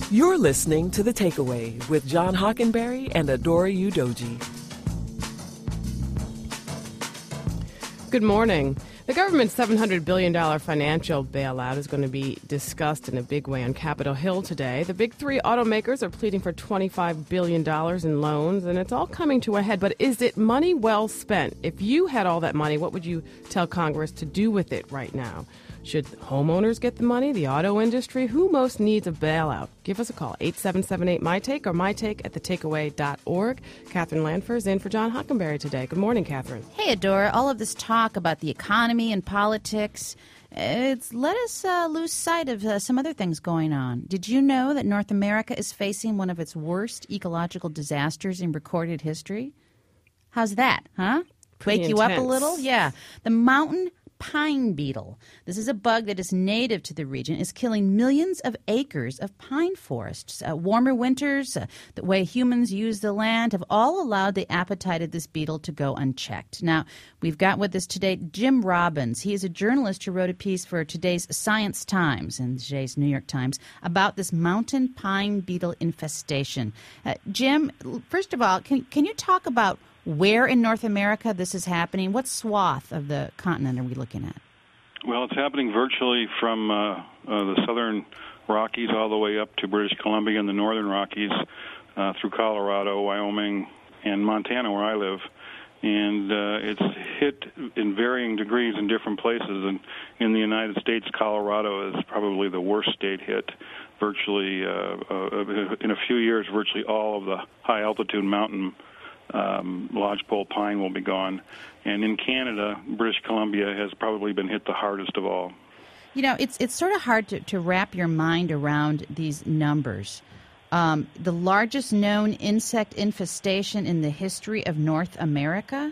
You're listening to The Takeaway with John Hockenberry and Adora Udoji. Good morning. The government's $700 billion financial bailout is going to be discussed in a big way on Capitol Hill today. The big three automakers are pleading for $25 billion in loans, and it's all coming to a head. But is it money well spent? If you had all that money, what would you tell Congress to do with it right now? Should homeowners get the money, the auto industry? Who most needs a bailout? Give us a call, 877-8-MY-TAKE or mytake@thetakeaway.org. Catherine Lanford is in for John Hockenberry today. Good morning, Catherine. Hey, Adora. All of this talk about the economy and politics, it's let us lose sight of some other things going on. Did you know that North America is facing one of its worst ecological disasters in recorded history? How's that, huh? Pretty Wake you up a intense. little? Yeah. The mountain pine beetle. This is a bug that is native to the region, is killing millions of acres of pine forests. Warmer winters, the way humans use the land have all allowed the appetite of this beetle to go unchecked. Now, we've got with us today Jim Robbins. He is a journalist who wrote a piece for today's Science Times and today's New York Times about this mountain pine beetle infestation. Jim, first of all, can you talk about where in North America this is happening? What swath of the continent are we looking at? Well, it's happening virtually from the southern Rockies all the way up to British Columbia and the northern Rockies through Colorado, Wyoming, and Montana, where I live. And it's hit in varying degrees in different places. And in the United States, Colorado is probably the worst state hit. Virtually, in a few years, virtually all of the high-altitude mountain lodgepole pine will be gone. And in Canada, British Columbia has probably been hit the hardest of all. You know, it's sort of hard to wrap your mind around these numbers. The largest known insect infestation in the history of North America?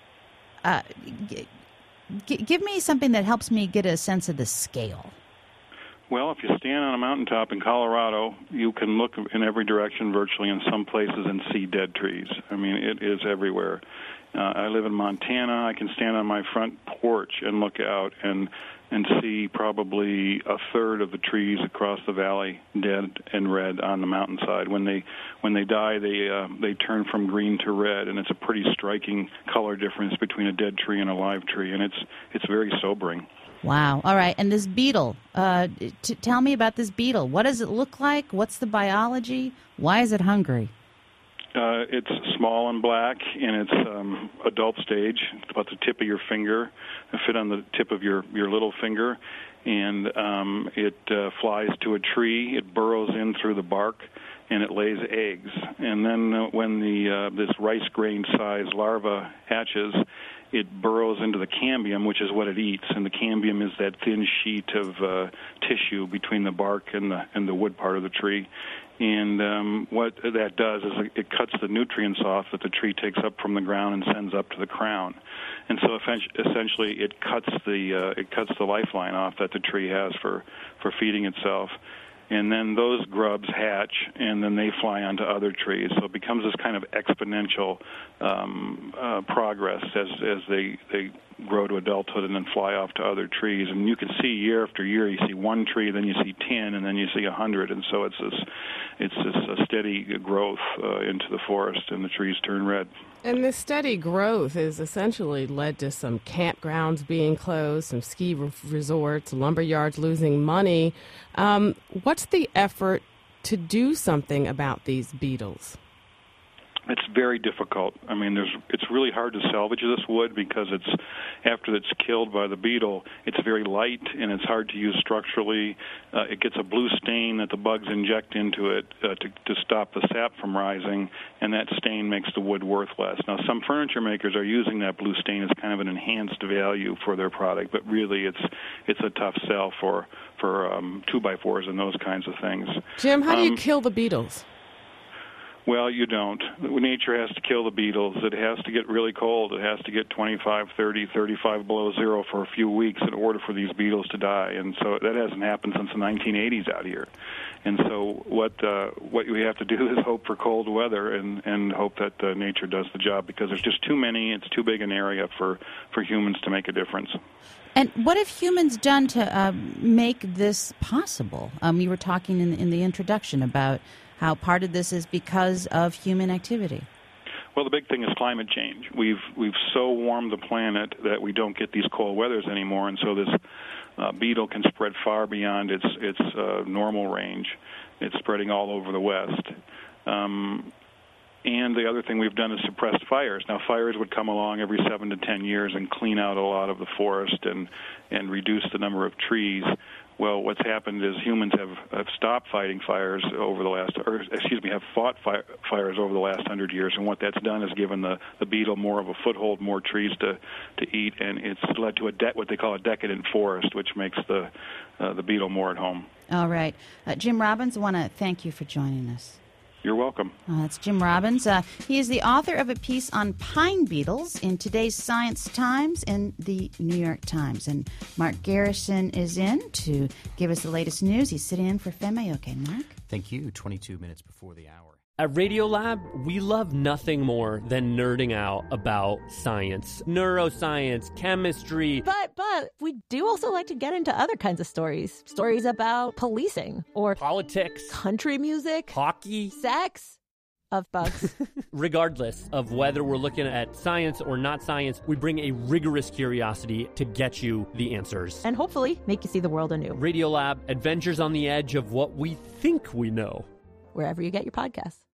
Give me something that helps me get a sense of the scale. Well, if you stand on a mountaintop in Colorado, you can look in every direction virtually in some places and see dead trees. I mean, it is everywhere. I live in Montana. I can stand on my front porch and look out and see probably a third of the trees across the valley dead and red on the mountainside. When they die, they turn from green to red, and it's a pretty striking color difference between a dead tree and a live tree, and it's very sobering. Wow. All right. And this beetle, tell me about this beetle. What does it look like? What's the biology? Why is it hungry? It's small and black in its adult stage. It's about the tip of your finger. It fit on the tip of your little finger. And it flies to a tree. It burrows in through the bark, and it lays eggs. And then when this rice grain size larva hatches, it burrows into the cambium, which is what it eats, and the cambium is that thin sheet of tissue between the bark and the wood part of the tree. And what that does is it cuts the nutrients off that the tree takes up from the ground and sends up to the crown. And so essentially it cuts the lifeline off that the tree has for feeding itself. And then those grubs hatch, and then they fly onto other trees. So it becomes this kind of exponential progress as they grow to adulthood and then fly off to other trees. And you can see year after year, you see one tree, then you see 10, and then you see 100. And so it's this steady growth into the forest, and the trees turn red. And this steady growth has essentially led to some campgrounds being closed, some ski resorts, lumber yards losing money. What's the effort to do something about these beetles? It's very difficult. I mean, it's really hard to salvage this wood because after it's killed by the beetle, it's very light and it's hard to use structurally. It gets a blue stain that the bugs inject into it to stop the sap from rising, and that stain makes the wood worthless. Now, some furniture makers are using that blue stain as kind of an enhanced value for their product, but really it's a tough sell for 2x4s and those kinds of things. Jim, how do you kill the beetles? Well, you don't. Nature has to kill the beetles. It has to get really cold. It has to get 25, 30, 35 below zero for a few weeks in order for these beetles to die. And so that hasn't happened since the 1980s out here. And so what we have to do is hope for cold weather and hope that nature does the job, because there's just too many. It's too big an area for humans to make a difference. And what have humans done to make this possible? You were talking in the introduction about how part of this is because of human activity. Well, the big thing is climate change. We've so warmed the planet that we don't get these cold weathers anymore, and so this beetle can spread far beyond its normal range. It's spreading all over the West. And the other thing we've done is suppressed fires. Now, fires would come along every 7 to 10 years and clean out a lot of the forest and reduce the number of trees. Well, what's happened is humans have stopped fighting fires have fought fires over the last 100 years, and what that's done is given the beetle more of a foothold, more trees to eat, and it's led to what they call a decadent forest, which makes the beetle more at home. All right. Jim Robbins, I want to thank you for joining us. You're welcome. That's Jim Robbins. He is the author of a piece on pine beetles in today's Science Times and the New York Times. And Mark Garrison is in to give us the latest news. He's sitting in for Femi. Okay, Mark? Thank you. 22 minutes before the hour. At Radiolab, we love nothing more than nerding out about science, neuroscience, chemistry. But we do also like to get into other kinds of stories. Stories about policing or Politics, country music, hockey, sex, of bugs. Regardless of whether we're looking at science or not science, we bring a rigorous curiosity to get you the answers. And hopefully make you see the world anew. Radiolab, adventures on the edge of what we think we know. Wherever you get your podcasts.